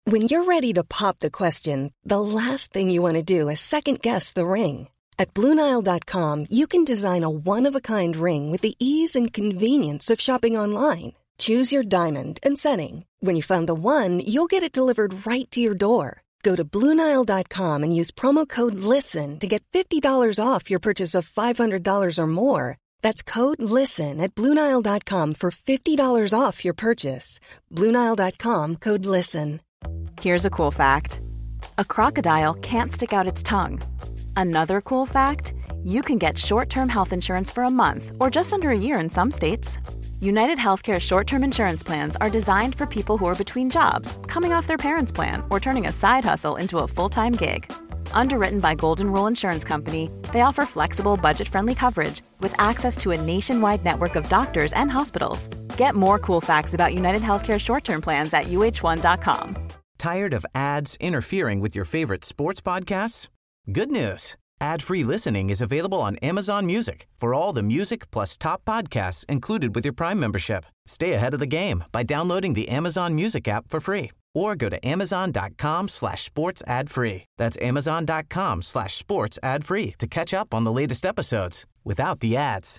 When you're ready to pop the question, the last thing you want to do is second-guess the ring. At BlueNile.com, you can design a one-of-a-kind ring with the ease and convenience of shopping online. Choose your diamond and setting. When you find the one, you'll get it delivered right to your door. Go to BlueNile.com and use promo code LISTEN to get $50 off your purchase of $500 or more. That's code LISTEN at BlueNile.com for $50 off your purchase. BlueNile.com, code LISTEN. Here's a cool fact. A crocodile can't stick out its tongue. Another cool fact, you can get short-term health insurance for a month or just under a year in some states. United Healthcare short-term insurance plans are designed for people who are between jobs, coming off their parents' plan, or turning a side hustle into a full-time gig. Underwritten by Golden Rule Insurance Company, they offer flexible, budget-friendly coverage with access to a nationwide network of doctors and hospitals. Get more cool facts about United Healthcare short-term plans at uh1.com. Tired of ads interfering with your favorite sports podcasts? Good news. Ad-free listening is available on Amazon Music for all the music plus top podcasts included with your Prime membership. Stay ahead of the game by downloading the Amazon Music app for free or go to amazon.com/sports ad free. That's amazon.com/sports ad free to catch up on the latest episodes without the ads.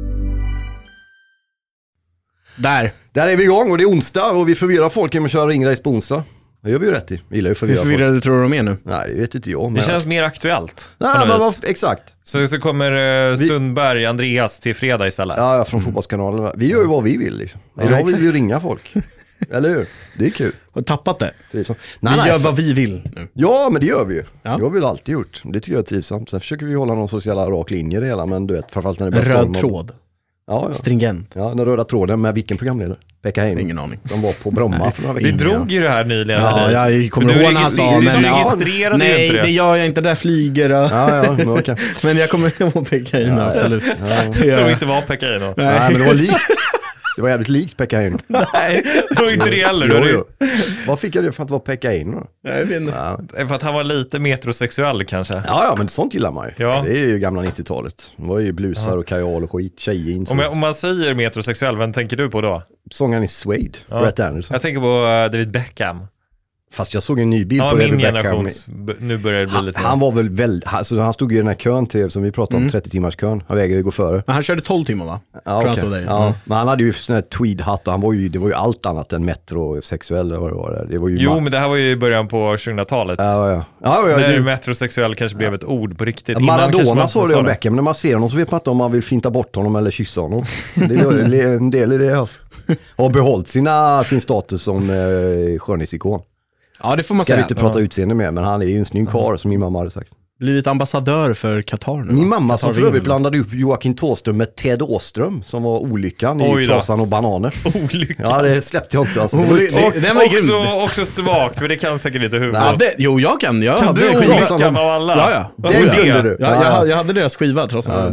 Där är vi igång och det är onsdag och vi förvirrar folk genom att köra ringrace på onsdag. Det gör vi ju rätt i. Vi gillar ju förvirra folk. Hur förvirrade tror du de är nu? Nej, det vet inte jag. Det känns mer aktuellt. Nej, men exakt. Så kommer Sundberg, Andreas till fredag istället. Ja, från fotbollskanalen. Vi gör ju vad vi vill liksom. Idag vill vi ju ringa folk. Eller hur? Det är kul. Har du tappat det? Vi gör vad vi vill nu. Ja, men det gör vi ju. Ja. Det har vi alltid gjort. Det tycker jag är trivsamt. Sen försöker vi hålla någon sorts jävla rak linje i det hela. Men du vet, framförallt när det blir röd tråd. Ja. Stringent. Ja, den röda tråden med vilken programledare? Pekka Heino. Ingen aning. De var på Bromma för några veckor. Vi drog ju det här nyligen. Ja, jag kommer ihåg när han sa. Du registrerade nej, inte det gör jag inte. Där flyger. Ja, men okay. Men jag kommer ihåg Pekka Heino, absolut. Ja. Som inte var Pekka Heino. Nej, men det var likt. Det var jävligt likt Pekka Heino. Nej, det var inte det heller. Jo. Vad fick jag det för att vara Pekka Heino? Jag vet inte. Ja. För att han var lite metrosexuell kanske. Ja, men sånt gillar man ju. Ja. Det är ju gamla 90-talet. Det var ju blusar och kajal och skit, tjejjeans. Om man säger metrosexuell, vem tänker du på då? Sångaren i Suede, Brett Anderson. Jag tänker på David Beckham. Fast jag såg en ny bild på David Beckham. Nu börjar det bli lite... Han var väl väldigt... Alltså, han stod ju i den här kön till, som vi pratade om, 30 timmars kön. Han vägrade gå före. Men han körde 12 timmar va? Ja, okay. Men han hade ju sån här tweedhatt och det var ju allt annat än metrosexuell eller vad det var. Det var ju men det här var ju i början på 2000-talet. Ja, när metrosexuell kanske blev ett ord på riktigt. Maradona sa det om Beckham, men när man ser honom så vet man inte om man vill finta bort honom eller kyssa honom. Det är en del i det alltså. Och har behållit sin status som skönhetsikon. Ja, det får man säga. Ska inte prata utseende med, men han är ju en snygg karl som min mamma hade sagt. Blivit ambassadör för Qatar nu. Min mamma som för övrigt blandade upp Joakim Thåström med Ted Åström som var olyckan i Trasan och bananer. Olyckan. Ja, det släppte jag inte alltså. Det var också svagt, men det kan säkert inte huvud. Jo, jag kan. Jag hade olyckan av alla. Ja. Den kunde du. Jag hade deras skiva Trasan.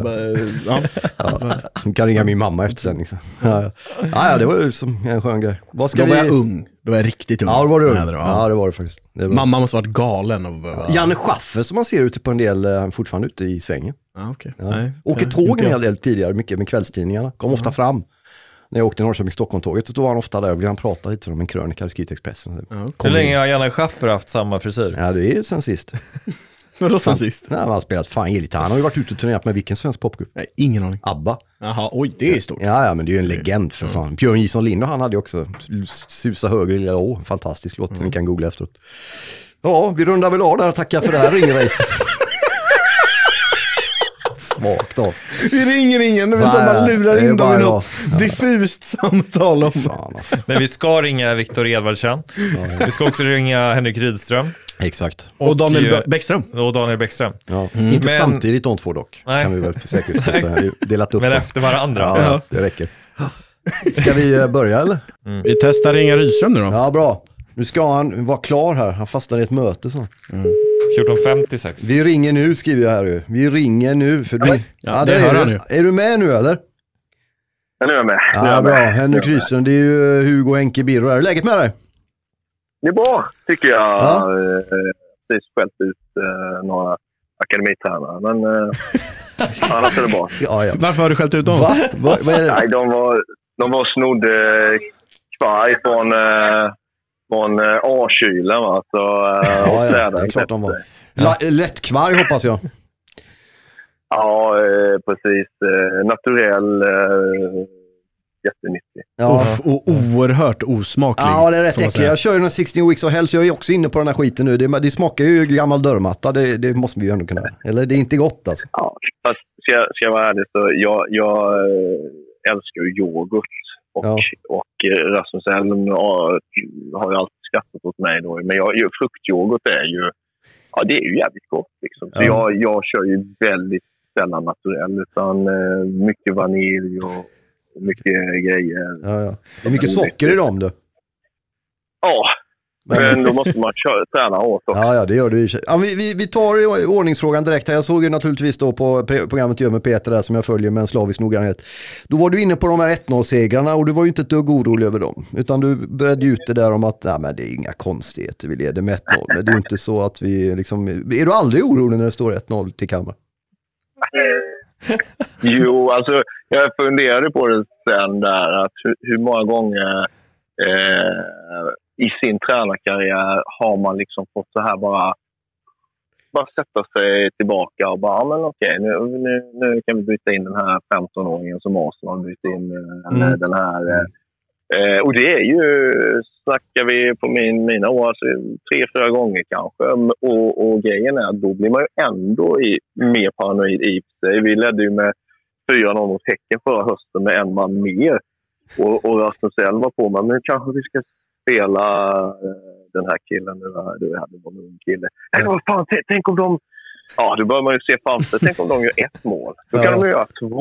Du kan ringa min mamma efter sändning. Ja, det var ju som en skön grej. Då var jag ung. Då var jag riktigt ung. Ja, det var du. Ja, det var det faktiskt. Mamma måste ha varit galen. Janne Schaffer som man ser ute på en del, fortfarande ute i svängen. Okay. Åker tåg en hel del tidigare, mycket med kvällstidningarna. Kom ofta fram. När jag åkte Norrköping-Stockholm-tåget så stod han ofta där och ville han prata lite om en krönika i Skrytexpressen. Hur länge har Janne Schaffer haft samma frisyr? Ja, det är sen sist. Vadå sen sist? Nej, han har spelat fan elgitarr. Han har ju varit ute och turnerat med vilken svensk popgrupp? Nej, ingen aning. ABBA. Jaha, oj, det är stort. Ja, men det är ju en legend för fan. Björn Gison Lind och han hade ju också Susa högre lilla å. Fantastisk låt, ni kan googla efteråt. Ja, vi rundar väl av där. Tackar för det här ringracet. Svagt av. Vi ringer ingen när vi bara lurar in dem i något diffust samtal om. Fan, alltså. Men vi ska ringa Viktor Edvardsen. Vi ska också ringa Henrik Rydström. Exakt. Och Daniel Bäckström. Ja. Inte samtidigt de två dock. Nej. Kan vi väl för säkerhets skull säga. Delat upp men dem. efter varandra. Ja, det räcker. Ska vi börja eller? Vi testar ringa Rydström nu då. Ja, bra. Nu ska han vara klar här. Han fastnar i ett möte så. 14.56. Vi ringer nu, skriver jag här ju. Vi ringer nu. För du... Ja, det hör han nu. Är du med nu eller? Ja, nu är jag med. Ja, bra. Henrik Rydström, det är ju Hugo Henke Birro. Är det läget med dig? Det är bra, tycker jag. Ja. Precis skällt ut några akademitränare, men annars är det bra. Ja. Varför har du skällt ut dem? Va? Vad är det? Nej, de var snodd kvar från från A-kylen. Va? Så, ja, det är klart de var. Lättkvarg hoppas jag. Ja, precis. Naturell, jättenyttig. Ja, och oerhört osmaklig. Ja, det är rätt äckligt. Jag kör ju den 16 Weeks of Hell, så jag är också inne på den här skiten nu. Det smakar ju gammal dörrmatta, det måste vi ju ändå kunna. Eller det är inte gott alltså. Ja, fast ska jag vara ärlig så jag älskar ju yoghurt. Och Rasmus Elm har ju alltid skrattat åt mig då. Men fruktyoghurt är ju, ja, det är ju jävligt gott liksom. Så jag kör ju väldigt sällan naturell, utan mycket vanilj och mycket grejer. Ja. Det är mycket socker i dem du. Ja, men då måste man träna åt också. Ja, det gör du. Ja, vi tar ordningsfrågan direkt här. Jag såg ju naturligtvis då på programmet Gör med Peter där som jag följer med en slavisk noggrannhet. Då var du inne på de här 1-0-segrarna och du var ju inte ett dugg orolig över dem. Utan du började ut det där om att men det är inga konstigheter, vi leder med 1-0. Men det är ju inte så att vi liksom... Är du aldrig orolig när det står 1-0 till Kalmar? Jo, alltså jag funderade på det sen där, att hur många gånger i sin tränarkarriär har man liksom fått så här bara sätta sig tillbaka och bara, men okej, nu kan vi byta in den här 15-åringen som Arsenal byter in den här. Och det är ju, snackar vi på mina år, alltså 3-4 gånger kanske. Och grejen är att då blir man ju ändå mer paranoid i sig. Vi ledde ju med 4-0 mot Häcken förra hösten med en man mer. Och Rasmus Elm var på mig, men kanske vi ska spela den här killen. Du hade en ung kille. Nej, vad fan, tänk om de... Ja, då börjar man ju se framför. Tänk om de gör 1 mål. Då kan de ju göra 2.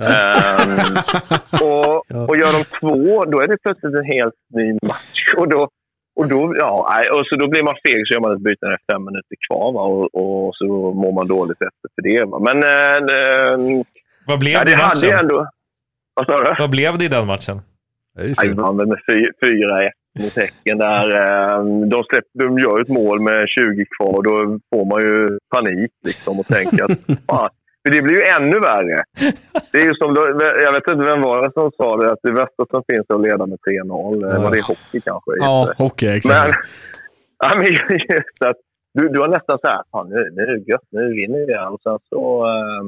Och gör de 2, då är det plötsligt en helt ny match. Och då blir man feg, så gör man ett byte när 5 minuter kvar. Va? Och så mår man dåligt efter för det. Va? Men vad blev det i matchen? Ändå, vad blev det i den matchen? Jag vann med 4-1 mot Häcken där. De gör ett mål med 20 kvar, då får man ju panik liksom och tänker att för det blir ju ännu värre. Det är ju som, jag vet inte vem var det som sa det, att det värsta som finns är att leda med 3-0. Var det hockey kanske? Ja, hockey, exakt. Men just att du har nästan så här, fan nu är det gött, nu vinner vi. Och sen så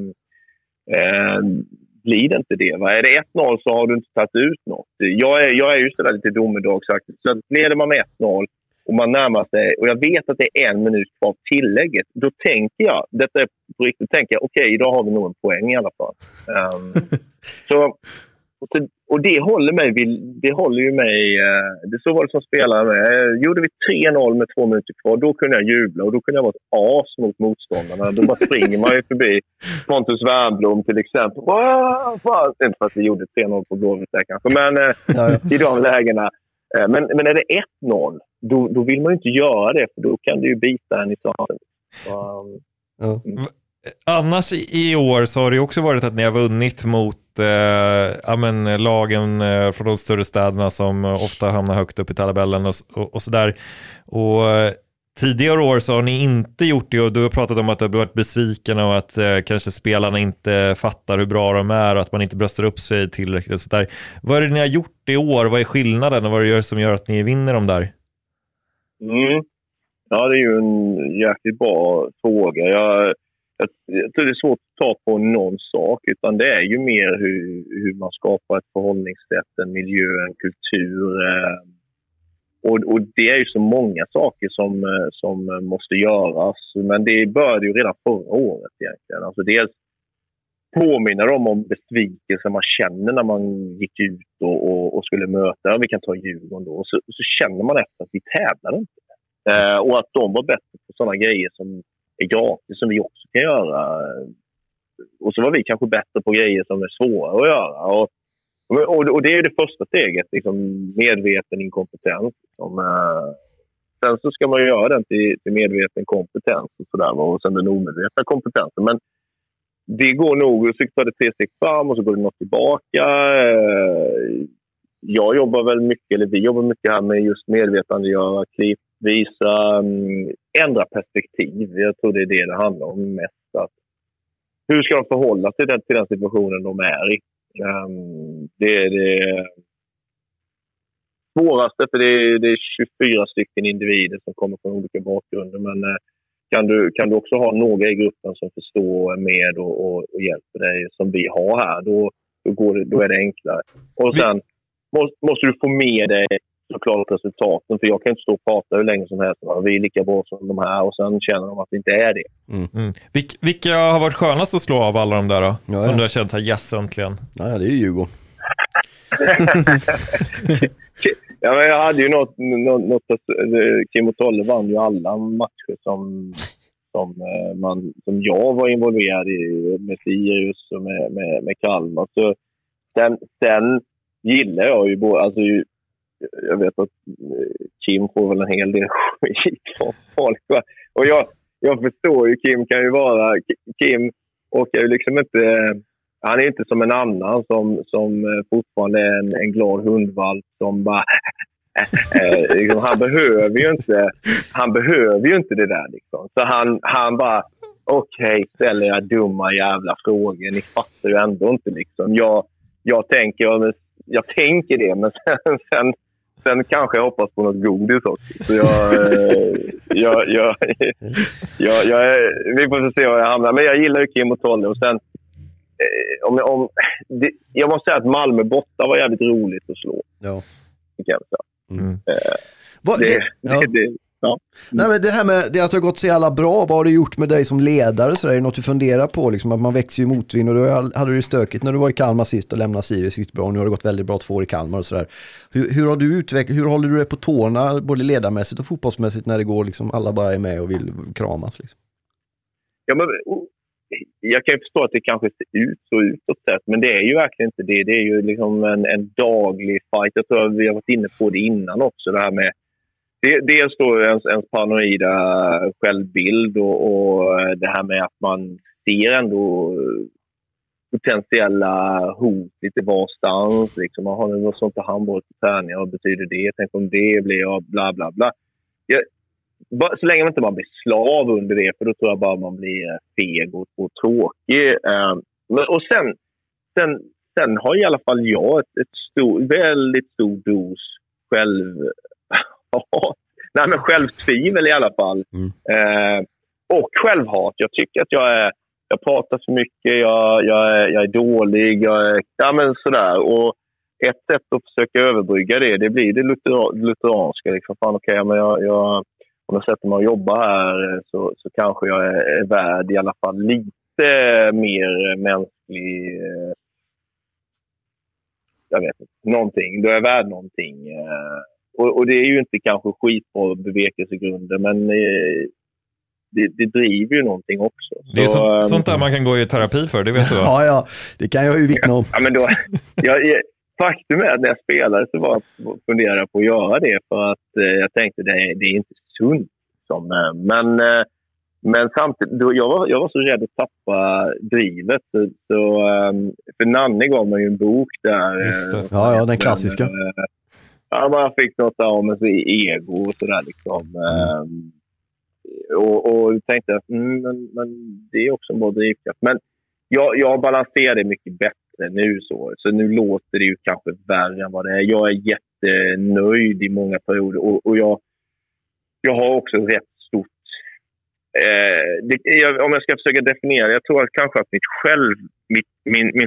blir det inte det. Va? Är det 1-0 så har du inte tagit ut något. Jag är ju sådär lite domedagsaktigt. Så leder man med 1-0 och man närmar sig, och jag vet att det är 1 minut kvar tillägget, då tänker jag, detta är på riktigt, okej, idag har vi nog en poäng i alla fall. Och det håller ju mig, det så var det som spelare med. Gjorde vi 3-0 med 2 minuter kvar, då kunde jag jubla och då kunde jag vara ett as mot motståndarna. Då bara springer man ju förbi Pontus Wernbloom till exempel. Inte för att vi gjorde 3-0 på Blåvitt där kanske, men i de lägena. Men är det 1-0, då vill man ju inte göra det, för då kan du ju bita en i saken. Annars i år så har det också varit att ni har vunnit mot lagen från de större städerna som ofta hamnar högt upp i tabellen och sådär. Och tidigare år så har ni inte gjort det, och du har pratat om att du har varit besviken och att kanske spelarna inte fattar hur bra de är och att man inte bröstar upp sig tillräckligt och sådär. Vad är det ni har gjort i år? Vad är skillnaden och vad är det som gör att ni vinner dem där? Ja, det är ju en jäkligt bra fråga. Jag tror det är svårt att ta på någon sak, utan det är ju mer hur man skapar ett förhållningssätt, en miljö, en kultur. Och det är ju så många saker som måste göras. Men det började ju redan förra året egentligen. Alltså dels påminner de om besvikelser man känner när man gick ut och skulle möta. Vi kan ta Djurgården då. Och så känner man efter att vi tävlar inte. Och att de var bättre på sådana grejer som är gratis, som vi också kan göra. Och så var vi kanske bättre på grejer som är svåra att göra. Och det är det första steget, liksom medveten inkompetens. Sen så ska man göra den till medveten kompetens och sådär, och sen den omedvetna kompetensen. Men det går nog, så tar det 3 steg fram och så går det något tillbaka. Jag jobbar väl mycket, eller vi jobbar mycket här med just medvetandegöra, klipp, visa, ändra perspektiv. Jag tror det är det handlar om mest. Att hur ska de förhålla sig till den situationen de är i? svåraste, för det är 24 stycken individer som kommer från olika bakgrunder. Men kan du också ha några i gruppen som förstår med och hjälper dig som vi har här, då är det enklare. Och sen måste du få med dig såklart resultaten, för jag kan inte stå och prata hur länge som helst. Vi är lika bra som de här och sen känner de att det inte är det. Vilka har varit skönast att slå av alla de där då? Ja. Som du har känt här, yes, äntligen. Ja, det är ju Djurgården. Ja, men jag hade ju något Kim och Tolle vann ju alla matcher som jag var involverad i, med Sirius och med Kalmar. Så sen gillar jag ju både, alltså jag vet att Kim får väl en hel del skit från folk. Och jag förstår ju, Kim åker ju liksom inte, han är inte som en annan som fortfarande är en glad hundvalp som bara han behöver ju inte det där liksom. Så han bara okej, ställer jag dumma jävla frågor, ni fattar ju ändå inte liksom. Jag tänker det, men sen kanske jag hoppas på något godis också. Så vi får se var jag hamnar. Men jag gillar ju Kim och Tolle. Och sen jag måste säga att Malmö borta var jävligt roligt att slå. Ja. Ja. Nej, men det här med det att det har gått så jävla bra, vad har det gjort med dig som ledare? Så är det något du funderar på, liksom, att man växer ju motvind, och då hade du stökigt när du var i Kalmar sist och lämnade Sirius riktigt bra, och nu har det gått väldigt bra 2 år i Kalmar och sådär. Hur har du utvecklat, hur håller du dig på tårna både ledarmässigt och fotbollsmässigt när det går liksom, alla bara är med och vill kramas liksom? Ja, men jag kan ju förstå att det kanske ser ut så utåt sett, men det är ju verkligen inte det. Det är ju liksom en daglig fight. Jag tror att vi har varit inne på det innan också, det här med dels då ens paranoida självbild och det här med att man ser ändå potentiella hot lite varstans. Liksom. Man har något sånt på handboll på träning, vad betyder det? Tänk om det blir jag bla bla bla. Så länge man inte blir slav under det, för då tror jag bara man blir feg och tråkig. Och sen har i alla fall jag ett väldigt stor dos självtvivel i alla fall. Och självhat. Jag tycker att jag pratar för mycket, jag är dålig, men sådär. Och ett sätt att försöka överbrygga det blir det lutheranska. Liksom, fan, okej, men om jag sätter mig och jobbar här så kanske jag är värd i alla fall lite mer mänsklig, jag vet inte, någonting. Då är jag värd någonting. Och det är ju inte kanske skitbra bevekelsegrunder, men det driver ju någonting också. Det är sånt där man kan gå i terapi för, det vet du va? Ja, det kan jag ju vittna om. Ja, men då, faktum är att när jag spelade så var jag funderade på att göra det, för att jag tänkte det är inte sunt. Men samtidigt, då, jag var så rädd att tappa drivet. Så, för Nanne gav mig ju en bok där. Just det. Ja, den klassiska. Man fick något av med sig ego och sådär liksom. Och tänkte att men det är också en bra drivkraft. Men jag balanserar det mycket bättre nu så nu låter det ju kanske värre än vad det är. Jag är jättenöjd i många perioder och jag har också rätt stort om jag ska försöka definiera, jag tror att kanske att min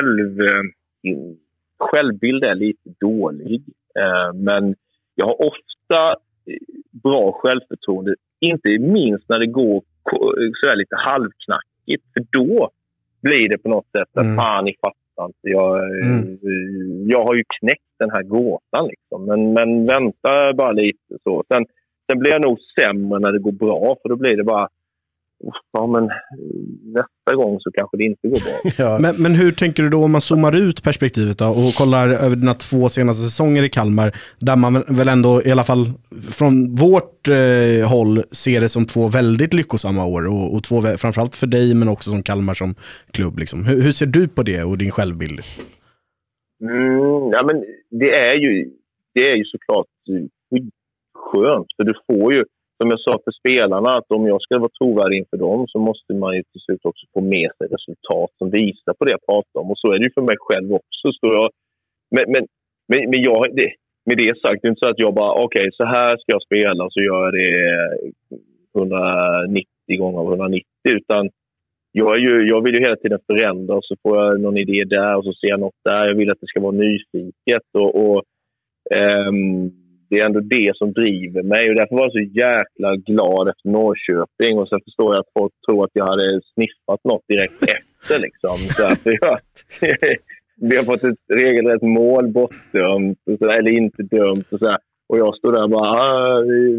självbild är lite dålig, men jag har ofta bra självförtroende, inte minst när det går så här lite halvknackigt, för då blir det på något sätt att fan, ni fattar inte, jag har ju knäckt den här gåtan liksom, men vänta bara lite så. Sen blir jag nog sämre när det går bra, för då blir det bara men nästa gång så kanske det inte går bra. Ja. Men hur tänker du då om man zoomar ut perspektivet då och kollar över dina 2 senaste säsonger i Kalmar, där man väl ändå i alla fall från vårt håll ser det som 2 väldigt lyckosamma år och 2 framförallt för dig, men också som Kalmar som klubb liksom. Hur ser du på det och din självbild? Ja, men det är ju såklart skönt, för du får ju, som jag sa för spelarna, att om jag ska vara trovärdig inför dem så måste man ju till slut också få med sig resultat som visar på det jag pratar om. Och så är det ju för mig själv också. Så men med det sagt, det är inte så att jag bara okej, så här ska jag spela och så gör jag det 190 gånger av 190, utan jag vill ju hela tiden förändra, och så får jag någon idé där och så ser jag något där. Jag vill att det ska vara nyfiket och det är ändå det som driver mig, och därför var jag så jäkla glad efter Norrköping, och sen förstår jag att folk tror att jag hade sniffat något direkt efter liksom. Så att vi har fått ett regelrätt mål bortdömt eller inte dömt och så här. Och jag står där och bara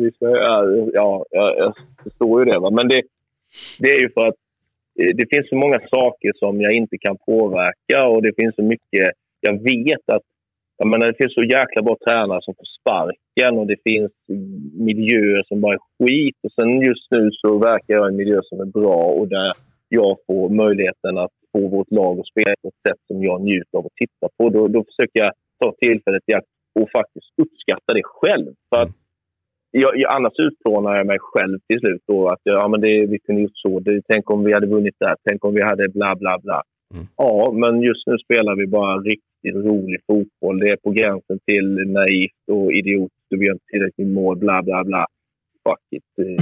jag förstår ju det, va? Men det är ju för att det finns så många saker som jag inte kan påverka, och det finns så mycket jag vet att det finns så jäkla bra tränare som får sparken, och det finns miljöer som bara är skit, och sen just nu så verkar jag i en miljö som är bra och där jag får möjligheten att få vårt lag att spela på ett sätt som jag njuter av att titta på. Då försöker jag ta tillfället i akt och faktiskt uppskatta det själv, för att annars utplånar jag mig själv till slut då, att vi kunde gjort så, tänk om vi hade vunnit där, tänk om vi hade bla bla bla. Ja, men just nu spelar vi bara riktigt rolig fotboll. Det är på gränsen till naivt och idiot. Vi har inte tillräckligt mål, bla bla bla. Fuck it.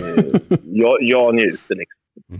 Jag njuter liksom.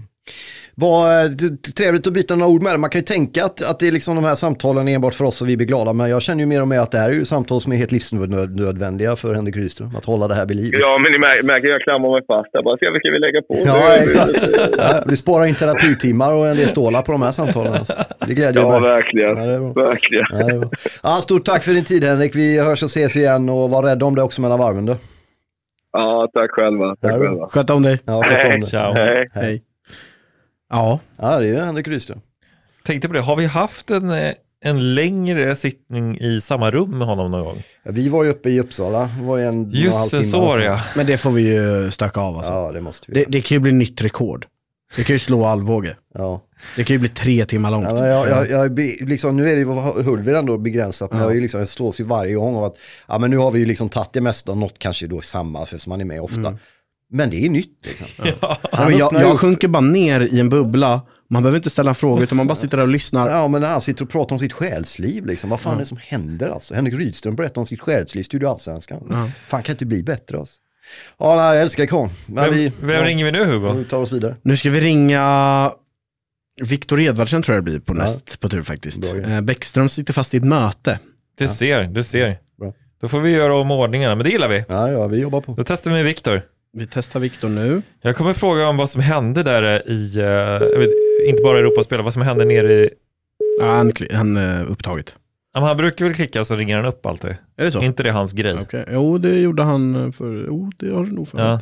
Vad trevligt att byta några ord med. Man kan ju tänka att det är liksom de här samtalen enbart för oss och vi blir glada, men jag känner ju mer och mer att det här är ju samtal som är helt livsnödvändiga för Henrik Rydström, att hålla det här vid liv. Ja, men ni märker jag klamrar mig fast. Jag bara, ska vi lägga på? Ja, exakt. Vi sparar in terapitimmar och en del stålar på de här samtalen. Alltså. Det glädjer mig. Ja, verkligen. Verkligen. Ja, stort tack för din tid, Henrik. Vi hörs och ses igen, och var rädd om det också mellan varven då. Ja, tack själva. Sköt om dig. Ja, sköt om dig. Ciao. Hej. Ja, det är ju Henrik Rydström. Tänkte på det, har vi haft en längre sittning i samma rum med honom någon gång? Ja, vi var ju uppe i Uppsala. Det var ju en just det, så var det, ja. Men det får vi ju stöka av alltså. Ja, det måste vi. Det kan ju bli nytt rekord. Det kan ju slå Alvbåge. Ja. Det kan ju bli 3 timmar långt. Ja, jag liksom, nu är det Hulver ändå begränsat, men jag slås ju varje gång av att men nu har vi ju liksom tagit det mesta, och något kanske då samma, för man är med ofta. Men det är nytt liksom. Jag sjunker bara ner i en bubbla. Man behöver inte ställa frågor, utan man bara sitter där och lyssnar. Ja, men han sitter och pratar om sitt själsliv liksom. Vad fan är det som händer alltså? Henrik Rydström berättar om sitt själsliv, Studio Allsvenskan. Fan, kan inte bli bättre alltså. Ja, jag älskar Kon. Vem ringer vi nu, Hugo? Vi tar oss vidare. Nu ska vi ringa Viktor Edvardsen, tror jag det blir på näst på tur faktiskt. Bäckström sitter fast i ett möte. Du ser. Bra. Då får vi göra om ordningarna, men det gillar vi. Ja, vi jobbar på. Då testar vi Viktor. Vi testar Viktor nu. Jag kommer fråga om vad som hände där i, inte bara Europaspel, vad som hände nere i... Ja, han upptaget. Ja, men han brukar väl klicka så ringer han upp alltid. Är det så? Inte det hans grej. Okay. Jo, det gjorde han för... det har du nog för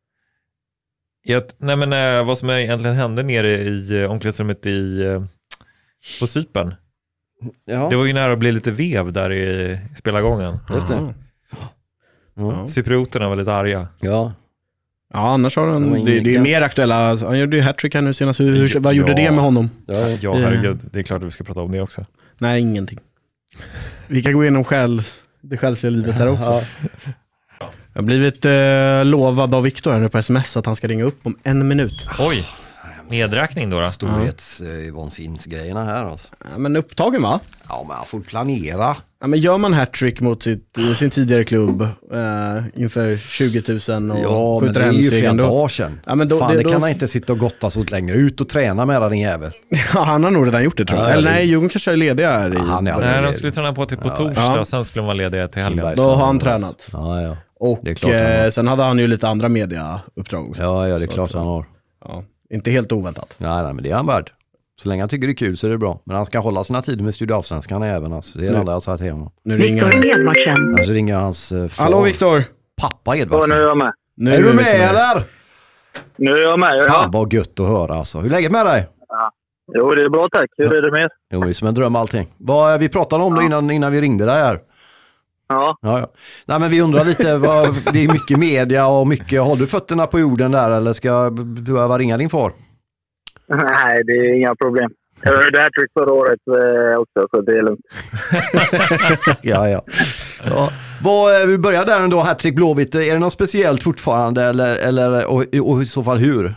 vad som egentligen hände nere i omklädningsrummet på Cypern. Ja. Det var ju nära att bli lite vev där i spelargången. Just det. Cyprioterna var lite arga. Ja, annars har han... Det är mer aktuella... Han gjorde ju hattrick här nu senast. Vad gjorde det med honom? Ja, herregud. Det är klart att vi ska prata om det också. Nej, ingenting. Vi kan gå igenom det själsliga livet där också. Jag har blivit lovad av Viktor här nu på sms att han ska ringa upp om 1 minut. Oj, nedräkning då? Storhetsvansinnsgrejerna här alltså. Ja, men upptagen, va? Ja, men han får planera. Ja, men gör man hattrick mot sin tidigare klubb inför 20 000 och ja, men det är ju flera dagar sedan. Ja, men fan, det kan man inte sitta och gotta åt längre. Ut och träna med den jävel. Ja, han har nog redan gjort det, tror jag. Eller nej, Djurgården kanske är lediga här. Nej, de skulle träna på till på torsdag, sen skulle de vara lediga till helgen. Då har han tränat. Ja. Och sen hade han ju lite andra mediauppdrag också. Ja, det är klart han har. Ja, inte helt oväntat. Nej, men det är han värd. Så länge han tycker det är kul så är det bra. Men han ska hålla sina tider med Studio Allsvenskan även. Alltså. Det är det enda jag sa till honom. Nu ringer han. Alltså ringer hans far. Hallå, Viktor. Pappa Edvardsen. Nu är jag med. Är du med eller? Nu är jag med. Fan vad gött att höra alltså. Hur är läget med dig? Ja. Jo, det är bra tack. Hur är det med? Jo, det är som en dröm allting. Vad vi pratade om då innan vi ringde dig här. Ja. Nej, men vi undrar lite, det är mycket media och mycket. Har du fötterna på jorden där eller ska du behöva ringa din far? Nej, det är inga problem. Jag hörde hattrick förra året också, så det är lugnt. Ja. Vi börjar där ändå, hattrick Blåvitt. Är det något speciellt fortfarande eller och i så fall hur?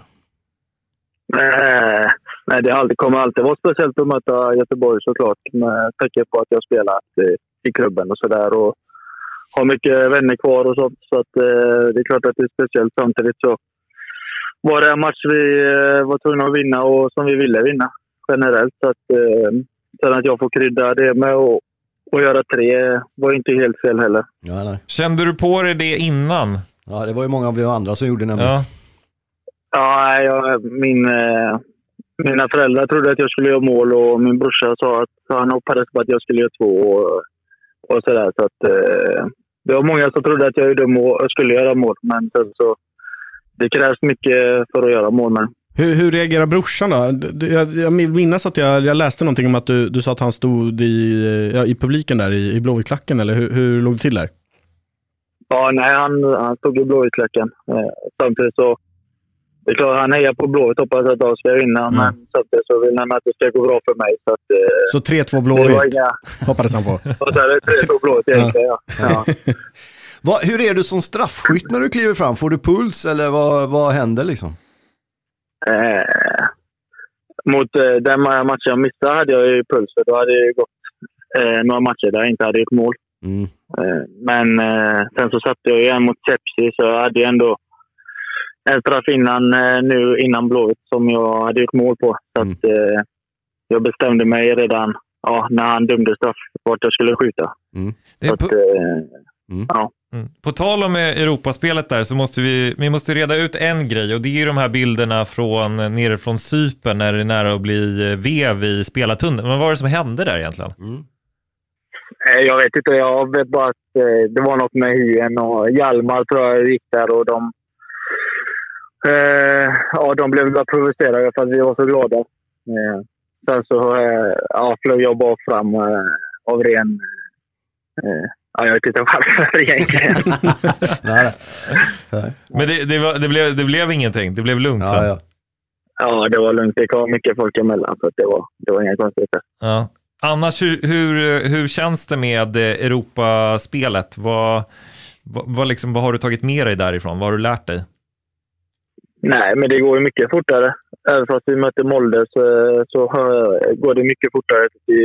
Nej, det kommer alltid vara speciellt att möta Göteborg såklart. Med tanke på att jag spelat i klubben och sådär. har mycket vänner kvar och sånt. Så att, det är klart att det är speciellt. Samtidigt så var det en match vi var tvungna att vinna och som vi ville vinna generellt. Så att, sen att jag får krydda det med och göra 3 var inte helt fel heller. Ja, nej. Kände du på det innan? Ja, det var ju många av vi andra som gjorde nämligen. Ja, mina föräldrar trodde att jag skulle göra mål och min brorsa sa att han hoppades på att jag skulle göra 2 och sådär. Så att, det var många som trodde att jag skulle göra mål, men så det krävs mycket för att göra mål. Men Hur reagerar brorsan då? Jag minns att jag läste någonting om att du sa att han stod i publiken där i Blåvitt-klacken, eller hur låg det till där? Ja, nej, han stod i Blåvitt-klacken. Samtidigt så, det är klart, han hejar på Blåvitt, hoppas att de ska vinna, men samtidigt så vill han att det ska gå bra för mig. Så 3-2 Blåvitt hoppades han på. Och så är det 3-2 Blåvitt egentligen, ja. Hur är du som straffskytt när du kliver fram? Får du puls eller vad händer liksom? Mot den matchen jag missade hade jag ju puls, för då hade det gått några matcher där jag inte hade gjort mål. Men sen så satte jag igen mot Sepsi, så jag hade ändå en straff innan Blåvitt som jag hade gjort mål på. Så att jag bestämde mig redan när han dömde straff vart jag skulle skjuta. Så att, ja. På tal om Europaspelet där så måste vi måste reda ut en grej, och det är ju de här bilderna nere från Cypern när det är nära att bli vev i spelartunneln. Vad var det som hände där egentligen? Jag vet inte, jag vet bara att det var något med Hyen och Hjalmar tror jag gick där, och de blev bara provocerade för att vi var så glada. Sen så flög jag bara fram av ren... jag vet inte varför egentligen. Nej. Men det blev ingenting, det blev lugnt sen. Ja, det var lugnt. Det kom mycket folk emellan, så det var inga konstigheter. Ja. Annars, hur känns det med Europaspelet? Vad har du tagit med dig därifrån? Vad har du lärt dig? Nej, men det går ju mycket fortare. Även fast vi möter Molde så går det mycket fortare.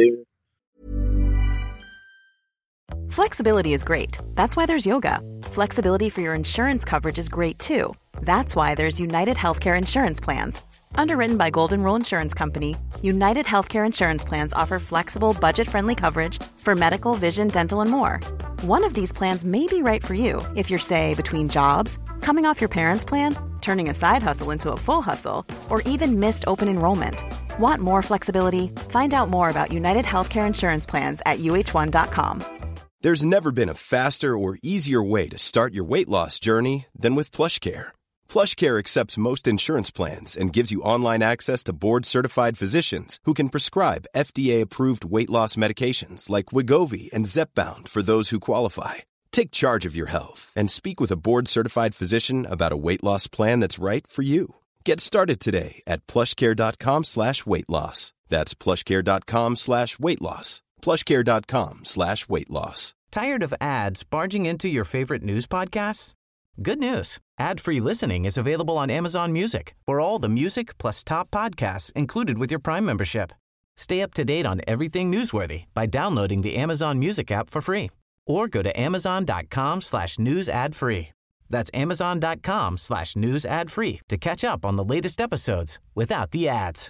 Flexibility is great. That's why there's yoga. Flexibility for your insurance coverage is great too. That's why there's United Healthcare Insurance Plans. Underwritten by Golden Rule Insurance Company, United Healthcare Insurance Plans offer flexible, budget-friendly coverage for medical, vision, dental, and more. One of these plans may be right for you if you're, say, between jobs, coming off your parents' plan, turning a side hustle into a full hustle, or even missed open enrollment. Want more flexibility? Find out more about United Healthcare Insurance Plans at uh1.com. There's never been a faster or easier way to start your weight loss journey than with PlushCare. PlushCare accepts most insurance plans and gives you online access to board-certified physicians who can prescribe FDA-approved weight loss medications like Wegovy and Zepbound for those who qualify. Take charge of your health and speak with a board-certified physician about a weight loss plan that's right for you. Get started today at plushcare.com/weightloss. That's plushcare.com/weightloss. plushcare.com/weightloss. Tired of ads barging into your favorite news podcasts? Good news. Ad-free listening is available on Amazon Music for all the music plus top podcasts included with your Prime membership. Stay up to date on everything newsworthy by downloading the Amazon Music app for free or go to amazon.com/news ad free. That's amazon.com/news ad free to catch up on the latest episodes without the ads.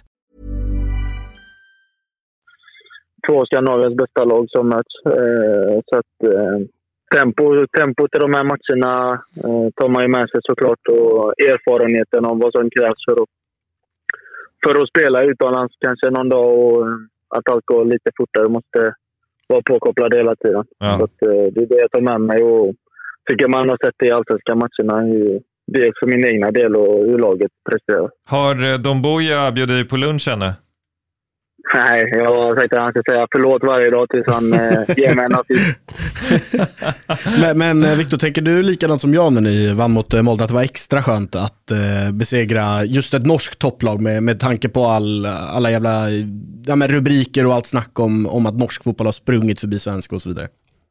2 Skandinaviens bästa lag som möts. Så att tempot i de här matcherna tar man ju med sig såklart, och erfarenheten om vad som krävs för att spela utomlands kanske någon dag, och att allt går lite fortare, måste vara påkopplad hela tiden. Ja. Så att, det är det jag tar med mig, och tycker man har sett det i allsvenska matcherna, dels för min egna del och hur laget presterar. Har Domboja bjudit dig på lunch ännu? Nej, jag har sagt att han ska säga förlåt varje dag tills han ger mig en assist. Men Victor, tänker du likadant som jag när ni vann mot Molde, att det var extra skönt att besegra just ett norskt topplag med tanke på alla jävla rubriker och allt snack om att norsk fotboll har sprungit förbi svensk och så vidare?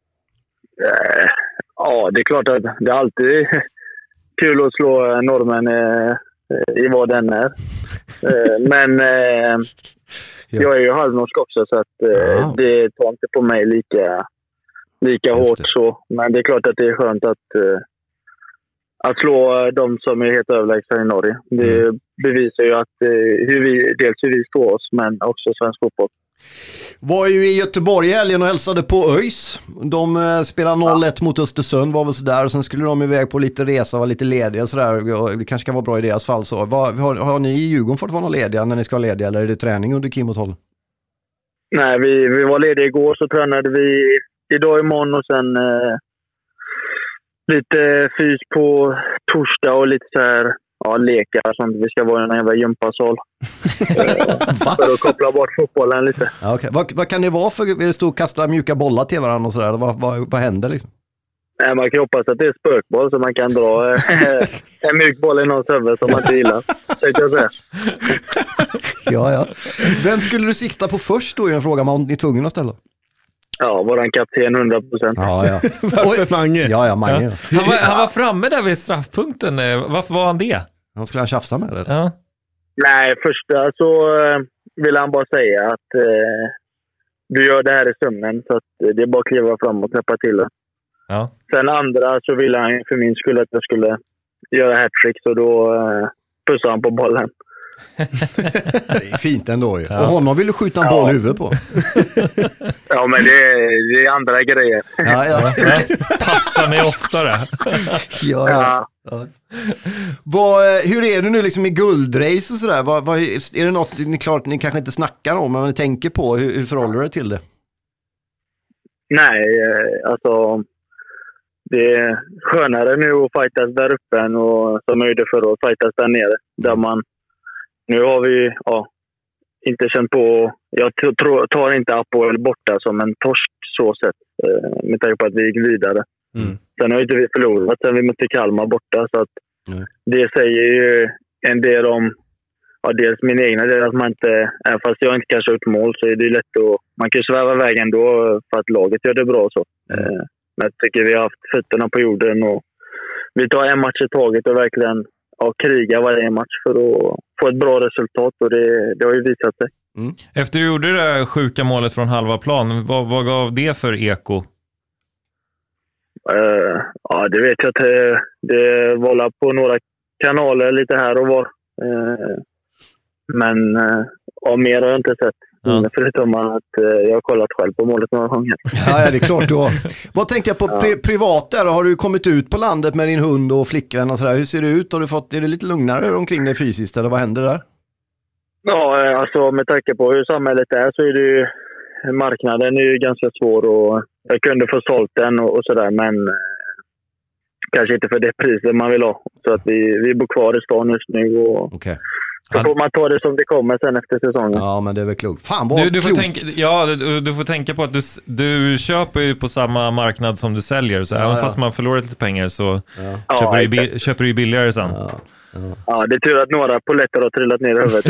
Ja, det är klart att det är alltid kul att slå normen i vad den är. Men jag är ju halvnorsk också, så att det tar inte på mig lika hårt så. Men det är klart att det är skönt att slå de som är helt överlägsna i Norge. Det bevisar ju att dels hur vi står oss, men också svensk fotboll. Var ju i Göteborg i helgen och hälsade på ÖIS. De spelade 0-1 mot Östersund, var väl sådär. Och sen skulle de iväg på lite resa, var lite lediga sådär. Det kanske kan vara bra i deras fall så. Har ni i Djurgården fått vara lediga när ni ska vara lediga, eller är det träning under Kim och Toll? Nej, vi var lediga igår, så tränade vi idag, imorgon och sen lite fys på torsdag och lite så här, lekar och sånt. Vi ska vara i en jävla gympasal. För att koppla bort fotbollen lite. Ja, okay. Vad kan det vara för, är det stå och kasta mjuka bollar till varandra och sådär? Vad händer liksom? Nej, man kan hoppas att det är spökboll så man kan dra en mjuk boll i någons huvud som man inte gillar. Ja. Vem skulle du sikta på först då, i en fråga man är tvungen att ställa? Ja, våran kapten 100%. Ja. Varför Mange? Ja, Mange. Ja. Han var framme där vid straffpunkten. Varför var han det? Han skulle han tjafsa med det? Ja. Nej, första så vill han bara säga att du gör det här i sömnen, så att det är bara att kliva fram och täppa till det. Ja. Sen andra så ville han för min skull att jag skulle göra hattrick, så då pussade han på bollen. Det är fint ändå ju. Ja. Och honom vill du skjuta en boll i huvudet på. Ja, men det är andra grejer. Ja. Passa mig oftare. Ja. Hur är det nu liksom i guldrace och sådär? Är det något ni kanske inte snackar om, men ni tänker på? Hur förhåller du till det? Nej, alltså det är skönare nu att fightas där uppe än som jag gjorde för att fightas där nere. Där nu har vi inte känt på, jag tar inte Apoel borta som en torsk så sett, med tanke på att vi gick vidare. Sen har inte vi förlorat sen vi mötte Kalmar borta, så att det säger ju en del om dels min egna del, att man inte, även fast jag inte kanske ut mål, så är det lätt att man kan sväva vägen då för att laget gör det bra så. Men jag tycker vi har haft fötterna på jorden och vi tar en match i taget och verkligen kriga varje match för att få ett bra resultat, och det har ju visat sig. Efter du gjorde det sjuka målet från halva plan, vad gav det för eko? Det vet jag att det var på några kanaler lite här och var. Men mer har jag inte sett. Förutom att jag har kollat själv på målet några gånger. Ja, det är klart du har. Vad tänkte jag på privat där? Har du kommit ut på landet med din hund och flickvän och sådär? Hur ser det ut? Är det lite lugnare omkring dig fysiskt, eller vad händer där? Ja, alltså med tanke på hur samhället är så är det ju, marknaden är ju ganska svår, och jag kunde få sålt den och sådär, men kanske inte för det priset man vill ha. Så att vi bor kvar i stan just nu och så får man ta det som det kommer sen efter säsongen. Ja, men det är väl klokt. Fan vad du klokt. du får tänka på att du köper ju på samma marknad som du säljer, så även fast man förlorar lite pengar så köper du ju billigare sen. Ja, det är tur att några poletter har trillat ner i huvudet.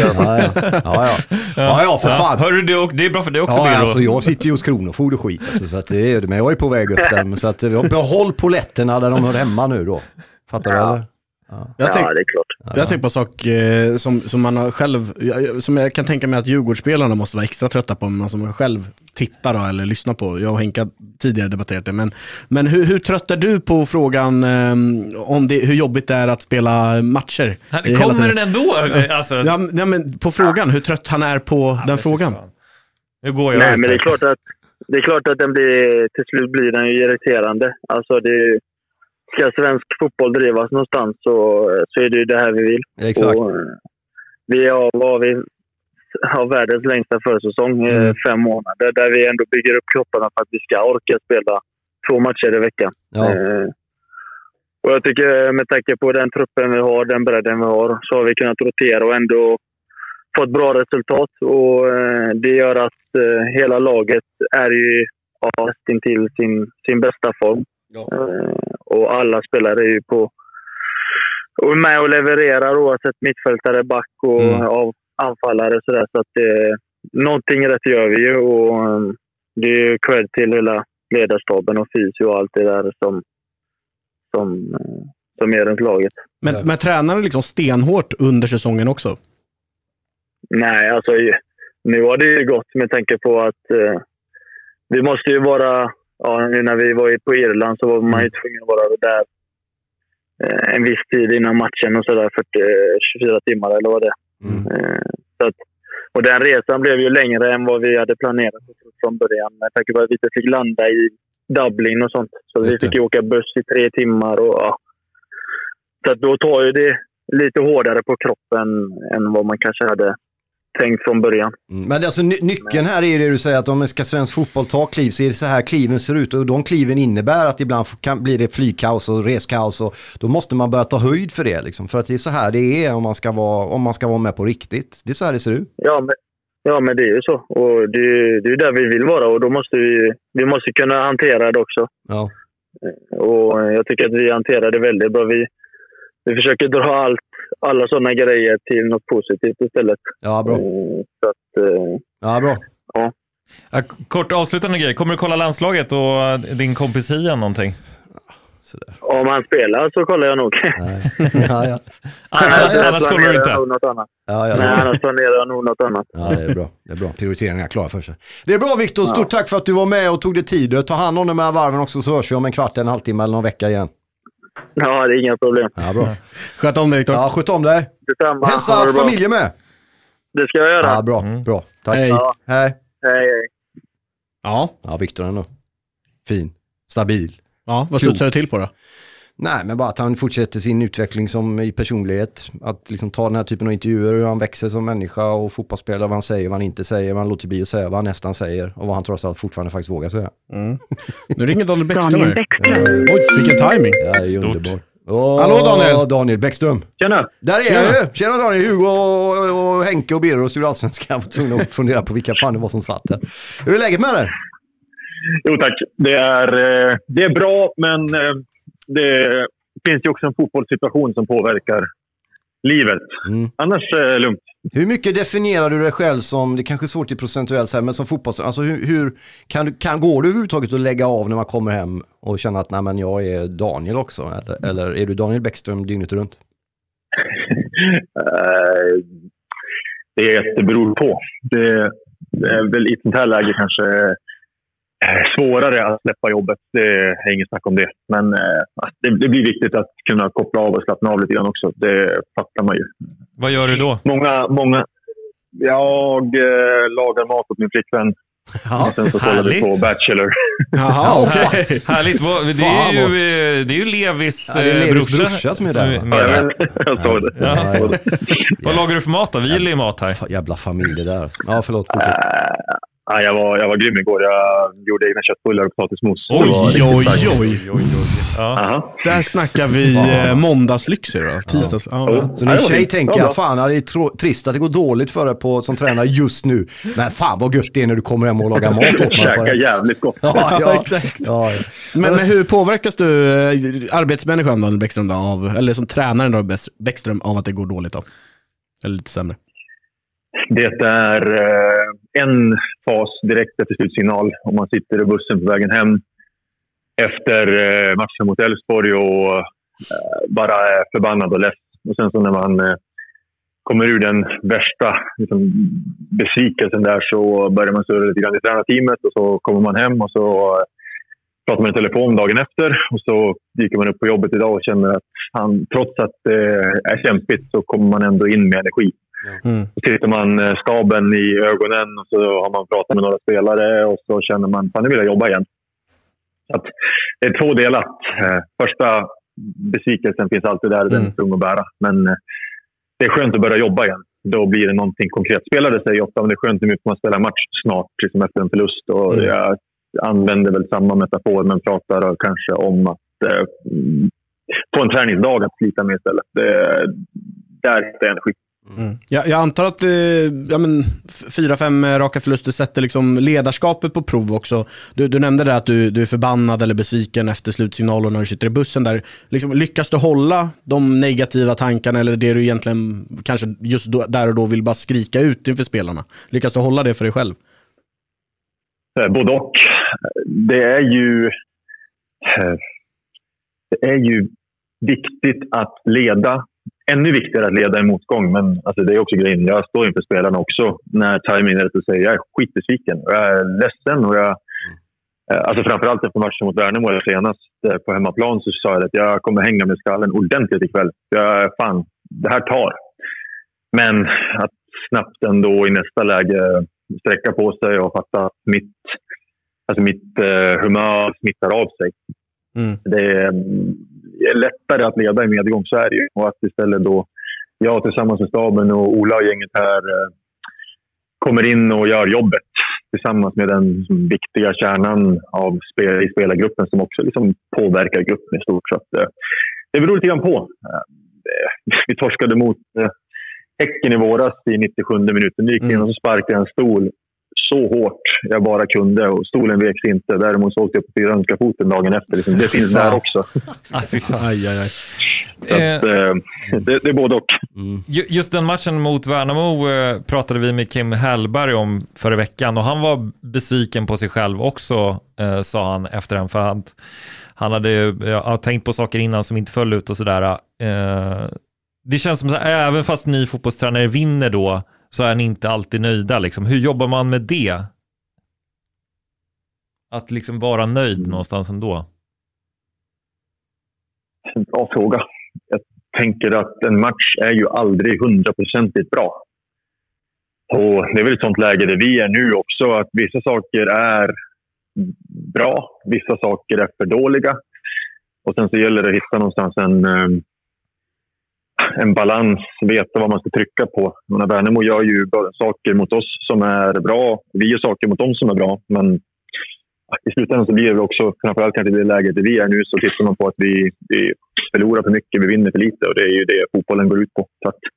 Ja, för fan. Hörru du, det är bra för det också. Ja, alltså jag sitter ju hos Kronofogd och skit, alltså, så att det är det, men jag är på väg upp där, så att vi har behåll poletterna där de hör hemma nu då. Fattar du eller? Ja, det är klart. Jag tänker på sak som man har själv, som jag kan tänka mig att Djurgårdsspelarna måste vara extra trötta på, men som man själv tittar då, eller lyssnar på. Jag och Henka tidigare debatterat det, men hur trött är du på frågan om hur jobbigt det är att spela matcher? Kommer den ändå? Alltså. Ja, men på frågan, hur trött han är på den frågan. Nu går jag. Nej, men det är klart att den till slut blir den ju irriterande. Alltså ska svensk fotboll drivas någonstans så är det ju det här vi vill. Exakt. Och vi har världens längsta försäsong, 5 månader, där vi ändå bygger upp kropparna för att vi ska orka spela 2 matcher i veckan. Ja. Och jag tycker med tanke på den truppen vi har, den bredden vi har, så har vi kunnat rotera och ändå få ett bra resultat. Och det gör att hela laget är ju till sin bästa form. Ja. Och alla spelare är ju och med och levererar, oavsett mittfältare, back och av anfallare så där, så att någonting rätt gör vi ju, och det är ju cred till hela ledarstaben och fysio och allt det där som är runt laget. Men tränar du liksom stenhårt under säsongen också? Nej, alltså nu har det ju gått med tanke på att vi måste ju vara nu när vi var på Irland så var man ju tvungen att vara där en viss tid innan matchen och sådär, 24 timmar eller vad det är. Så att, och den resan blev ju längre än vad vi hade planerat från början. Jag tänker att vi inte fick landa i Dublin och sånt. Så vi fick ju åka buss i 3 timmar. Och, så att då tar ju det lite hårdare på kroppen än vad man kanske hade tänkt från början. Men alltså nyckeln här är det du säger, att om ska svensk fotboll ta kliv så är det så här kliven ser ut, och de kliven innebär att ibland kan bli det flygkaos och reskaos, och då måste man börja ta höjd för det liksom, för att det är så här det är om man ska vara med på riktigt. Det är så här det ser ut. Ja, men det är ju så, och det är där vi vill vara, och då måste vi måste kunna hantera det också. Ja. Och jag tycker att vi hanterar det väldigt bra. Vi försöker dra alla sådana grejer till något positivt istället. Ja, bra. Så att, ja, bra. Ja. Kort avslutande grej. Kommer du kolla landslaget och din kompis Ian någonting? Sådär. Om han spelar så kollar jag nog. Nej. Ja. Annars kollar du inte? Något annat. Nej, annars planerar jag nog något annat. Ja, det är bra. Prioriteringar är klara för sig. Det är bra, Viktor. Stort tack för att du var med och tog dig tid. Ta hand om det med varven också, så hörs vi om en kvart, en halvtimme eller någon vecka igen. Ja, det är inga problem. Ja, bra. Sköt om dig, Viktor. Ja, sköt om dig. Detsamma. Hälsa familjen med. Det ska jag göra. Ja, bra. Tack. Hej. Ja. Hej. Ja, Viktor ändå. Fin. Stabil. Ja, vad studsar du till på då? Nej, men bara att han fortsätter sin utveckling som i personlighet. Att liksom ta den här typen av intervjuer, hur han växer som människa och fotbollsspelare, vad han säger, vad han inte säger, vad han låter bli att säga, vad han nästan säger och vad han trots allt fortfarande faktiskt vågar säga. Nu ringer Daniel Bäckström. Oj, vilken timing. Ja, det är underbart. Hallå Daniel. Daniel Bäckström. Tjena. Där är han ju. Tjena Daniel, Hugo och Henke och Birro och Studio Allsvenskan. Jag var tvungen att fundera på vilka fan det var som satt där. Hur är läget med det? Jo tack. Det är bra, men det finns ju också en fotbollssituation som påverkar livet. Annars lugnt. Hur mycket definierar du dig själv som, det kanske är svårt i procentuellt så här, men som fotbollsspelare, alltså hur går du överhuvudtaget att lägga av när man kommer hem och känna att nej, men jag är Daniel också, eller är du Daniel Bäckström dygnet runt? Det beror på. Det är väl i ett sånt här läge kanske svårare att släppa jobbet. Det är ingen snack om det. Men det blir viktigt att kunna koppla av och slappna av lite grann också. Det fattar man ju. Vad gör du då? Många. Jag lagar mat åt min flickvän. Ja, och sen så kollar vi på Bachelor. Jaha, okej. Härligt. Det är ju Levis brorsa som är där. Jag såg det. Ja. Vad lagar du för mat då? Vi gillar ju mat här. Jävla familj det där. Ja, förlåt. Jag var grym igår. Jag gjorde egna köttbullar och potatismos. Oj. Ja. Där snackar vi måndagslyxor då. Tisdags. Ja. Så ni tjej tänker jag, fan det är trist att det går dåligt för dig som tränare just nu. Men fan vad gött det är när du kommer hem och lagar mat åt mig. Käkar jävligt gott. Ja, exakt. Ja. Men hur påverkas du arbetsmänniskan då, Bäckström då, eller som tränaren då, Bäckström, av att det går dåligt då? Eller lite sämre? Det är en fas direkt efter slutsignal. Om man sitter i bussen på vägen hem efter matchen mot Elfsborg och bara är förbannad och less. Och sen så när man kommer ur den värsta besvikelsen där, så börjar man surra lite grann i tränarteamet och så kommer man hem och så pratar man i telefon dagen efter och så dyker man upp på jobbet idag och känner att trots att det är kämpigt så kommer man ändå in med energi. Så tittar man staben i ögonen och så har man pratat med några spelare och så känner man att nu vill jag jobba igen. Så att det är två delar. Första besvikelsen finns alltid där, den är tung att bära. Men det är skönt att börja jobba igen. Då blir det någonting konkret. Spelare säger ofta att det är skönt hur mycket man spelar match snart, liksom efter en förlust. Och jag använder väl samma metafor, men pratar kanske om att på en träningsdag att slita med istället. Där är energi. Jag antar att 4-5 raka förluster sätter liksom ledarskapet på prov också. Du nämnde där att du är förbannad eller besviken efter slutsignalen när du sitter i bussen där. Liksom, lyckas du hålla de negativa tankarna eller det du egentligen kanske just där och då vill bara skrika ut inför spelarna? Lyckas du hålla det för dig själv? Både och. Det är ju viktigt att leda. Ännu viktigare att leda en motgång, men alltså, det är också grejen. Jag står inför spelarna också när timingen är rätt att säga jag är skitbesviken och jag är ledsen och Alltså framförallt efter matchen mot Värnamo senast på hemmaplan så sa jag att jag kommer hänga med skallen ordentligt ikväll. Det här tar. Men att snabbt ändå i nästa läge sträcka på sig och fatta att mitt humör smittar av sig. Det är lättare att leda i medgång, så är det ju. Och att istället då jag tillsammans med staben och Ola och gänget här kommer in och gör jobbet tillsammans med den viktiga kärnan av i spelargruppen som också liksom påverkar gruppen i stort. Så att, det beror lite grann på. Vi torskade mot Häcken i våras i 97 minuten. Vi gick in och så sparkade en stol så hårt jag bara kunde och stolen veks inte. Däremot så åkte jag på 4 önskafoten dagen efter. Liksom. Det finns där också. Det är både och. Just den matchen mot Värnamo pratade vi med Kim Hellberg om förra veckan och han var besviken på sig själv också, sa han efter den, för han hade tänkt på saker innan som inte föll ut och sådär. Det känns som så här, även fast ni fotbollstränare vinner då så är ni inte alltid nöjda. Liksom. Hur jobbar man med det? Att liksom vara nöjd någonstans ändå? En bra fråga. Jag tänker att en match är ju aldrig 100% bra. Och det är väl ett sånt läge där vi är nu också. Att vissa saker är bra, vissa saker är för dåliga. Och sen så gäller det att hitta någonstans en balans, veta vad man ska trycka på. Värnamo gör ju saker mot oss som är bra. Vi gör saker mot dem som är bra. Men i slutändan så blir det också, framförallt kanske i det läget där vi är nu, så tittar man på att vi förlorar för mycket, vi vinner för lite. Och det är ju det fotbollen går ut på. Så att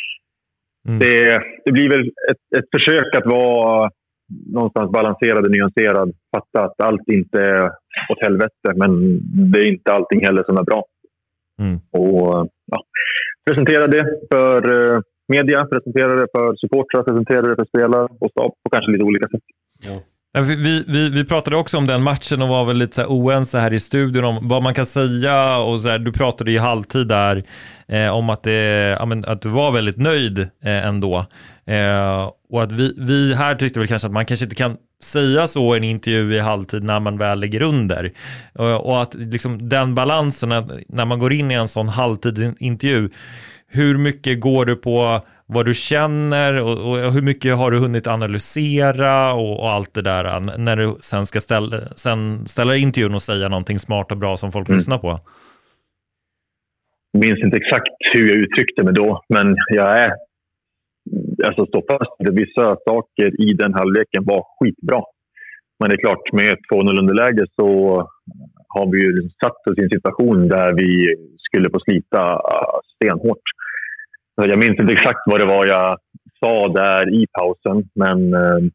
det blir väl ett försök att vara någonstans balanserad och nyanserad. Fatta att allt inte är åt helvete, men det är inte allting heller som är bra. Och presentera det för media, presentera det för supportrar, presentera det för spelare och stab på kanske lite olika sätt. Vi pratade också om den matchen och var väl lite så här oense här i studion om vad man kan säga och så där. Du pratade i halvtid där om att du var väldigt nöjd ändå. Och att vi här tyckte väl kanske att man kanske inte kan säga så i en intervju i halvtid när man väl ligger under. Och att liksom den balansen när man går in i en sån halvtidsintervju, hur mycket går du på vad du känner och hur mycket har du hunnit analysera och allt det där när du sen ska ställa intervjun och säga någonting smart och bra som folk lyssnar på? Jag minns inte exakt hur jag uttryckte mig då, men jag står fast att vissa saker i den halvleken var skitbra. Men det är klart, med ett 2-0 underläge så har vi ju satt oss i en situation där vi skulle få slita stenhårt. Så jag minns inte exakt vad det var jag sa där i pausen, men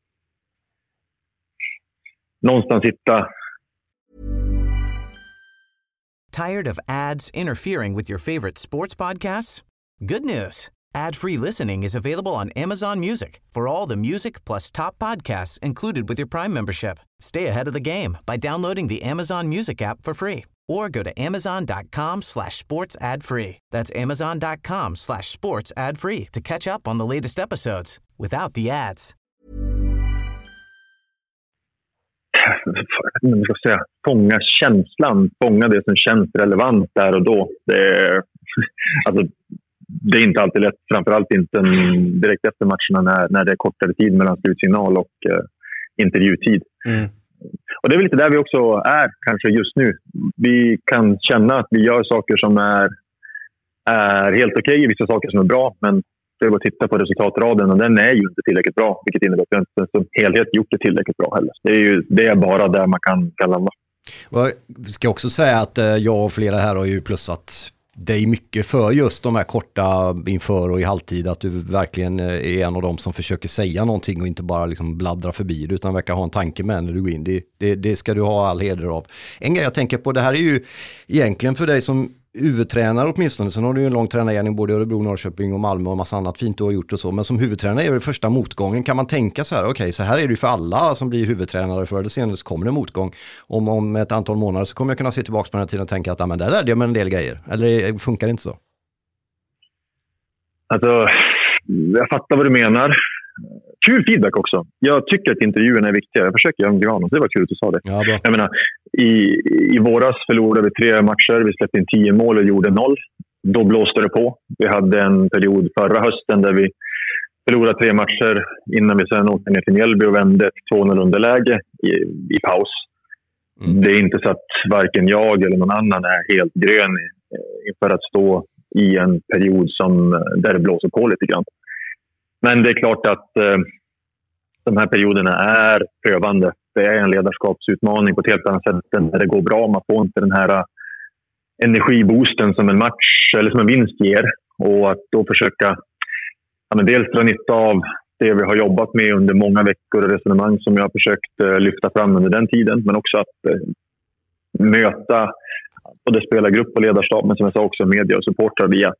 någonstans hitta. Tired of ads interfering with your favorite sports podcasts? Good news. Ad-free listening is available on Amazon Music for all the music plus top podcasts included with your Prime membership. Stay ahead of the game by downloading the Amazon Music app for free or go to amazon.com/sports ad free. That's amazon.com/sports ad free to catch up on the latest episodes without the ads. Jag ska säga, fånga känslan, fånga det som känns relevant där och då. Det är inte alltid lätt, framförallt inte direkt efter matcherna när det är kortare tid mellan slutsignal och intervjutid. Och det är väl lite där vi också är kanske just nu. Vi kan känna att vi gör saker som är helt okej, vissa saker som är bra, men det är bara att titta på resultatraden och den är ju inte tillräckligt bra, vilket innebär att vi inte som helhet gjort det tillräckligt bra heller. Det är bara där man kan landa. Vi ska också säga att jag och flera här har ju plussat dig mycket för just de här korta inför och i halvtid, att du verkligen är en av dem som försöker säga någonting och inte bara liksom bladdra förbi det, utan verkar ha en tanke med när du går in. Det ska du ha all heder av. En grej jag tänker på, det här är ju egentligen för dig som huvudtränare åtminstone, sen har du ju en lång tränargärning både i Örebro, Norrköping och Malmö och massa annat fint du har gjort och så, men som huvudtränare är det första motgången. Kan man tänka så här, okej, så här är det ju för alla som blir huvudtränare, förr eller senare så kommer det motgång. Om ett antal månader så kommer jag kunna se tillbaka på den här tiden och tänka att men där lärde jag mig en del grejer. Eller funkar det inte så? Alltså, jag fattar vad du menar. kul feedback också. Jag tycker att intervjuerna är viktiga. Jag försöker göra någonting annat. Det var kul att du sa det. Ja, bra. Jag menar, i våras förlorade vi 3 matcher. Vi släppte in 10 mål och gjorde 0. Då blåste det på. Vi hade en period förra hösten där vi förlorade 3 matcher innan vi sen åkte ner till Mjällby och vände ett 2-0 underläge i paus. Det är inte så att varken jag eller någon annan är helt grön inför att stå i en period där det blåser på lite grann. Men det är klart att de här perioderna är prövande. Det är en ledarskapsutmaning på ett helt annat sätt än när det går bra. Man får inte den här energiboosten som en match eller som en vinst ger. Och att då försöka dels dra nytta av det vi har jobbat med under många veckor och resonemang som jag har försökt lyfta fram under den tiden. Men också att möta både spelargrupp och ledarskap, men som jag sa också media och supportrar i att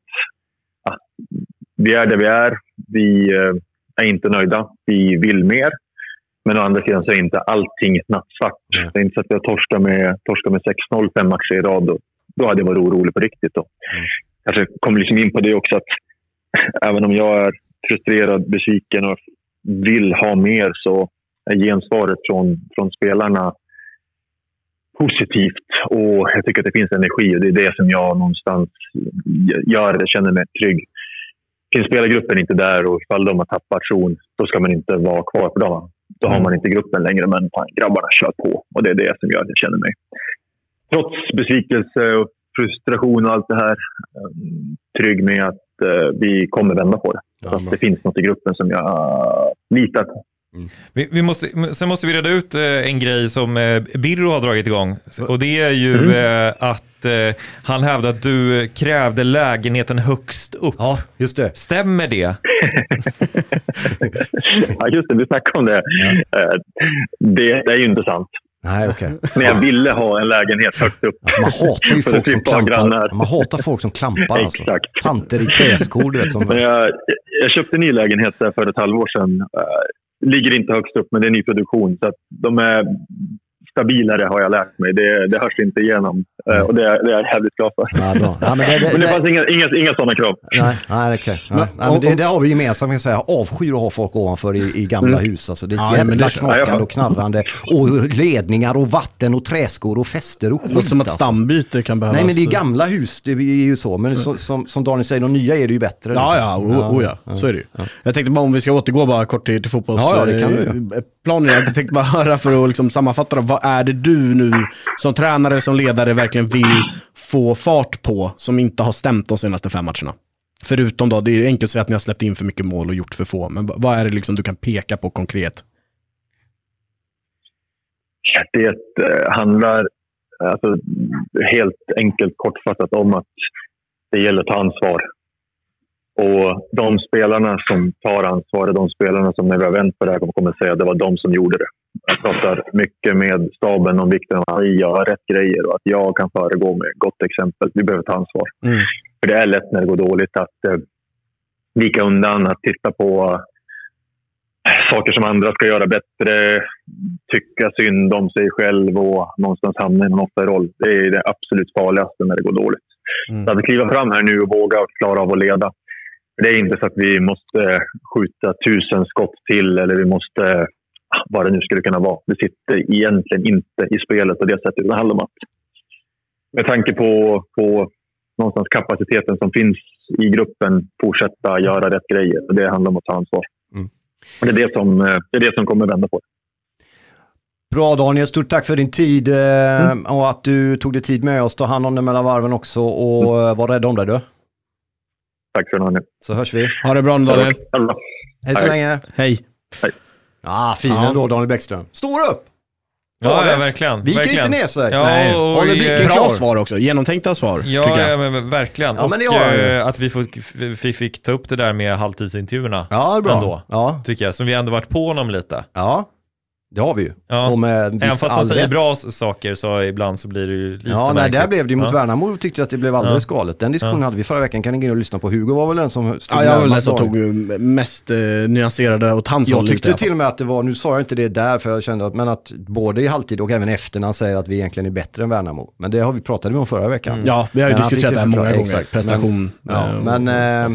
vi är där vi är. Vi är inte nöjda. Vi vill mer. Men å andra sidan så är inte allting nattsvart. Det är inte så att vi har torskat med 6-0 5 matcher i rad. Då hade jag varit orolig på riktigt. Kanske kommer liksom in på det också att även om jag är frustrerad, besviken och vill ha mer, så är gensvaret från spelarna positivt. Och jag tycker att det finns energi, och det är det som jag någonstans gör. Jag känner mig trygg. Finns spelargruppen inte där, och ifall de har tappat tron, då ska man inte vara kvar på dem. Då har man inte gruppen längre, men grabbarna kör på. Och det är det som gör att jag känner mig, trots besvikelse och frustration och allt det här, trygg med att vi kommer vända på det. Så att det finns något i gruppen som jag litar på. Sen måste vi reda ut en grej som Birro har dragit igång. Och det är ju att han hävdar att du krävde lägenheten högst upp. Ja, just det. Stämmer det? Ja, just det. Vi snackade om det. Ja. Det är ju inte sant. Nej, okej. Men jag ville ha en lägenhet högt upp. Alltså, man hatar ju folk som klampar. Man hatar folk som klampar. Alltså. Exakt. Tanter i träskor, du vet. Som... Jag köpte en ny lägenhet där för ett halvår sedan. Ligger inte högst upp, men det är nyproduktion. Så att de är stabilare, har jag lärt mig. Det hörs inte igenom. Och det är jag jävligt glad för. Ja, bra. Ja, men det fanns inga sådana krav. Nej, okej. Okay. Det har vi gemensamt, kan jag säga. Avskyr att ha folk ovanför i gamla hus. Alltså, det är jävla knakande och knarrande. Och ledningar och vatten och träskor och fester och skit. Något som ett stambyte kan behövas. Nej, men det är gamla hus. Det är ju så. Men som Daniel säger, de nya är det ju bättre. Ja. Så är det ju. Jag tänkte bara, om vi ska återgå bara kort till fotbollsplanen. Jag tänkte bara höra för att liksom sammanfatta det. Vad är det du nu som tränare, som ledare verkligen vill få fart på, som inte har stämt de senaste 5 matcherna? Förutom då, det är enkelt så att ni har släppt in för mycket mål och gjort för få. Men vad är det liksom du kan peka på konkret? Det handlar helt enkelt kortfattat om att det gäller att ta ansvar. Och de spelarna som tar ansvar, de spelarna som när vi har vänt på det här kommer säga att det var de som gjorde det. Jag pratar mycket med staben om vikten av att göra rätt grejer och att jag kan föregå med gott exempel. Vi behöver ta ansvar. För det är lätt när det går dåligt att vika undan, att titta på saker som andra ska göra bättre, tycka synd om sig själv och någonstans hamna i någon roll. Det är det absolut farligaste när det går dåligt. Så att kliva fram här nu och våga och klara av att leda. Det är inte så att vi måste skjuta 1000 skott till, eller vi måste, vad det nu skulle kunna vara. Det sitter egentligen inte i spelet på det sättet. Det handlar om att, med tanke på någonstans kapaciteten som finns i gruppen, fortsätta göra rätt grejer. Det handlar om att ta ansvar. Och det är det som kommer vända på det. Bra Daniel, stort tack för din tid och att du tog dig tid med oss. Ta hand om det mellan varven också och var rädd om dig du. Tack för det. Så hörs vi. Ha det bra Daniel. Hej så länge. Hej. Fin ändå Daniel Bäckström. Står upp! Ja, verkligen. Viker inte ner sig. Ja, nej. Håller blicken bra klar. Svar också. Genomtänkta svar. Ja, men verkligen. Ja, men och att vi fick ta upp det där med halvtidsintervjuerna. Ja, bra. Ändå, tycker jag. Som vi ändå varit på honom lite. Ja, det har vi ju. Ja. Även fast han säger bra saker så ibland så blir det ju lite märkligt. Där blev det mot Värnamo, tyckte att det blev alldeles galet. Den diskussionen hade vi förra veckan, kan ni gå in och lyssna på. Hugo var väl den som stod jag var den som tog mest nyanserade åt hans håll. Jag tyckte till och med att det var, nu sa jag inte det där för jag kände att, men att både i halvtid och även efter när han säger att vi egentligen är bättre än Värnamo. Men det har vi pratade om förra veckan. Ja, vi har ju diskuterat det här många gånger. Exakt. Prestation.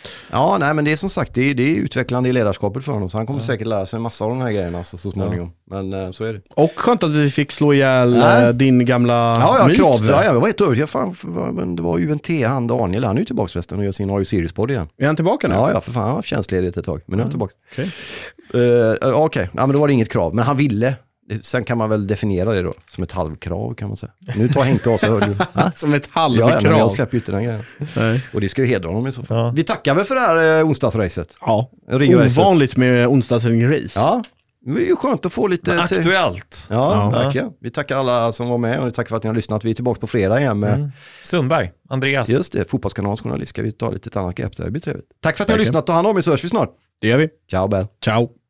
Ja, nej, men det är som sagt, det är utvecklande i ledarskapet för honom. Så han kommer säkert lära sig en massa av de här grejerna så småningom. Men så är det. Och skönt att vi fick slå ihjäl din gamla myt. Krav. Ja, jag var helt övertygad. Men det var ju han Daniel. Han är ju tillbaka förresten och gör sin AU Series-podd igen. Är han tillbaka nu? Ja, för fan. Han var tjänstledig ett tag. Men nu är han tillbaka. Okej. Ja, men då var det inget krav. Men han ville. Sen kan man väl definiera det då som ett halvkrav kan man säga. Nu tar Henke av sig, hör du. Som ett halvkrav? Ja, men jag släpper ut den här grejen. Och det ska ju hedra honom i så fall. Ja. Vi tackar väl för det här onsdagsracet. Ja, ovanligt med onsdagsringrace. Ja, det är ju skönt att få lite... Aktuellt. Ja, verkligen. Vi tackar alla som var med och tackar för att ni har lyssnat. Vi är tillbaka på fredag igen med... Sundberg, Andreas. Just det, fotbollskanalsjournalist. Ska vi ta lite annat grepp där? Det blir trevligt. Tack för att ni har lyssnat och hand om er så hörs vi snart. Det gör vi. Ciao, Bell. Ciao.